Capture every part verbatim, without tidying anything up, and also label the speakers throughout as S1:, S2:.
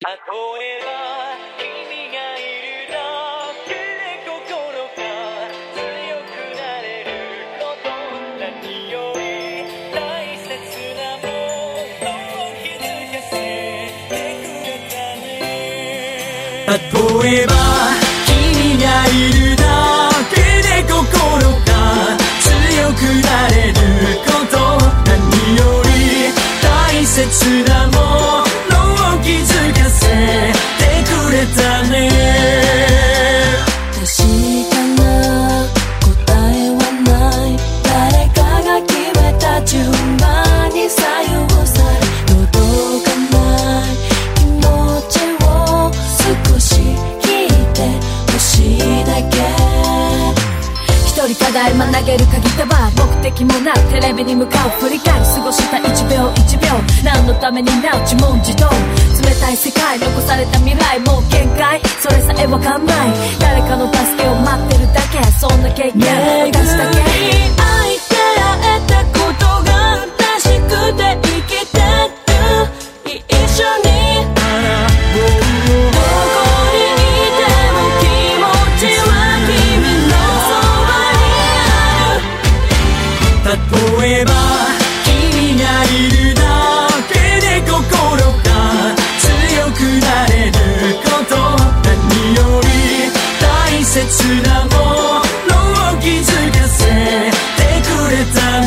S1: 例えば君がいるだけで心が強くなれること何より大切なものを気づかせてくれたね。例えば君がいるだけで心が強くなれること何より大切なものを気づかせてくれたね。
S2: 確かな答えはない誰かが決めた順番に左右され届かない気持ちを少し聞いてほしいだけ。一人ただいま投げる鍵束目的もなくテレビに向かう振り返り過ごしたいちびょういちびょう何のためになう自問自答冷たい世界残された未来もう限界それさえわかんない誰かの助けを待ってるだけそんな経験を出すだけ。愛で会えたことが正しくて生きてる一緒に
S1: 例えば君がいるだけで心が強くなれること何より大切なものを気づかせてくれたね。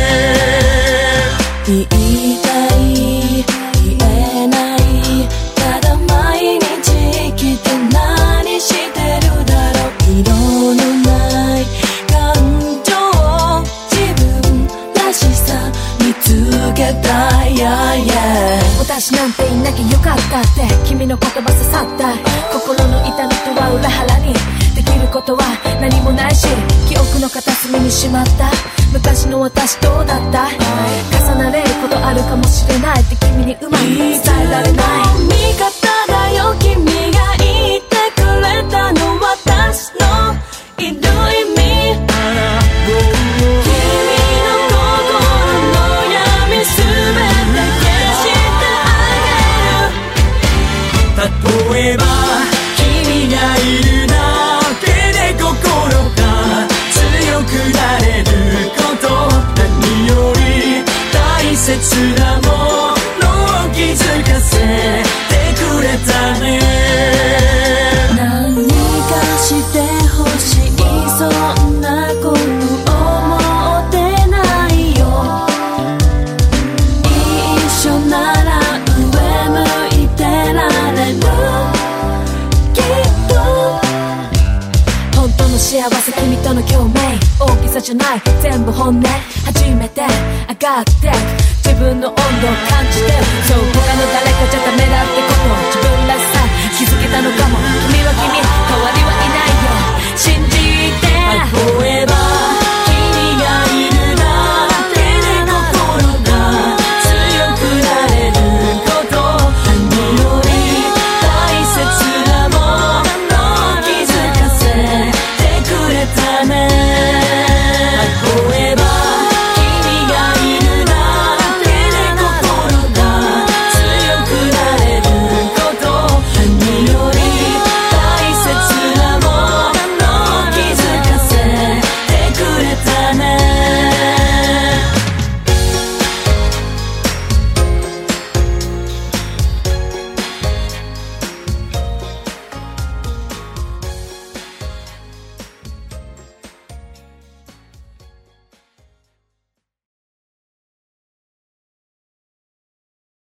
S2: 言いたい言えないただ毎日生きて何してるだろう色のない感情見つけたい、yeah, yeah. 私なんていなきゃよかったって君の言葉刺さった心の痛みとは裏腹にできることは何もないし記憶の片隅にしまった昔の私どうだった重なれることあるかもしれないって君にうまく伝えられない味方だよ君が言ってくれたの私のいる意味
S1: 例えば君がいるだけで心が強くなれること何より大切なものを気づかせてくれたね。
S2: 何かしてほしいそんなこと思ってないよ一緒なら上向いてられるきっと本当の幸せ君との共鳴大きさじゃない全部本音初めて上がって自分の温度を感じてそう他の誰かじゃダメだ